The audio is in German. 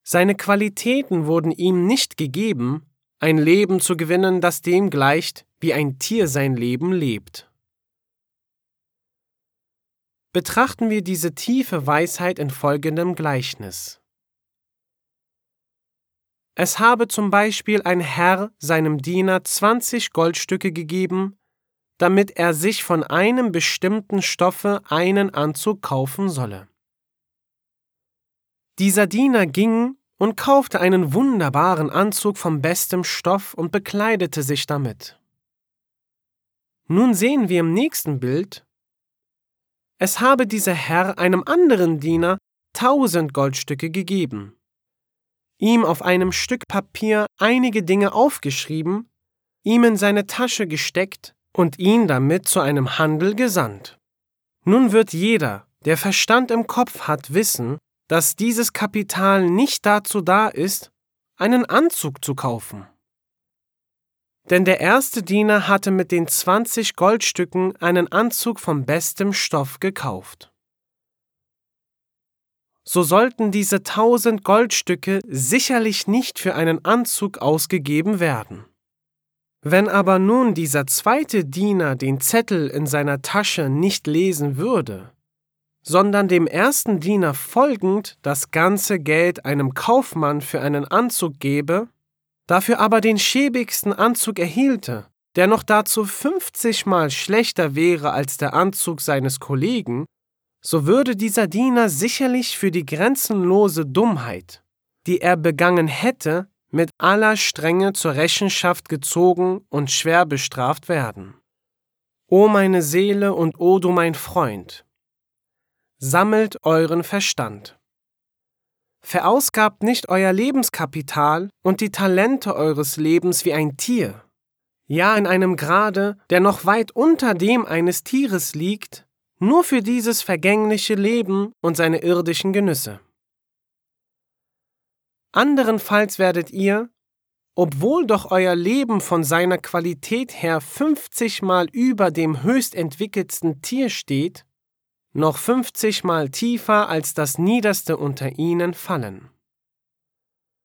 Seine Qualitäten wurden ihm nicht gegeben, ein Leben zu gewinnen, das dem gleicht, wie ein Tier sein Leben lebt. Betrachten wir diese tiefe Weisheit in folgendem Gleichnis. Es habe zum Beispiel ein Herr seinem Diener 20 Goldstücke gegeben, damit er sich von einem bestimmten Stoffe einen Anzug kaufen solle. Dieser Diener ging und kaufte einen wunderbaren Anzug vom bestem Stoff und bekleidete sich damit. Nun sehen wir im nächsten Bild, es habe dieser Herr einem anderen Diener 1000 Goldstücke gegeben, ihm auf einem Stück Papier einige Dinge aufgeschrieben, ihm in seine Tasche gesteckt und ihn damit zu einem Handel gesandt. Nun wird jeder, der Verstand im Kopf hat, wissen, dass dieses Kapital nicht dazu da ist, einen Anzug zu kaufen. Denn der erste Diener hatte mit den 20 Goldstücken einen Anzug von bestem Stoff gekauft. So sollten diese 1000 Goldstücke sicherlich nicht für einen Anzug ausgegeben werden. Wenn aber nun dieser zweite Diener den Zettel in seiner Tasche nicht lesen würde, sondern dem ersten Diener folgend das ganze Geld einem Kaufmann für einen Anzug gebe, dafür aber den schäbigsten Anzug erhielte, der noch dazu 50 Mal schlechter wäre als der Anzug seines Kollegen, so würde dieser Diener sicherlich für die grenzenlose Dummheit, die er begangen hätte, mit aller Strenge zur Rechenschaft gezogen und schwer bestraft werden. O meine Seele und o du mein Freund, sammelt euren Verstand. Verausgabt nicht euer Lebenskapital und die Talente eures Lebens wie ein Tier, ja in einem Grade, der noch weit unter dem eines Tieres liegt, nur für dieses vergängliche Leben und seine irdischen Genüsse. Anderenfalls werdet ihr, obwohl doch euer Leben von seiner Qualität her 50 Mal über dem höchst entwickeltsten Tier steht, noch 50 Mal tiefer als das Niederste unter ihnen fallen.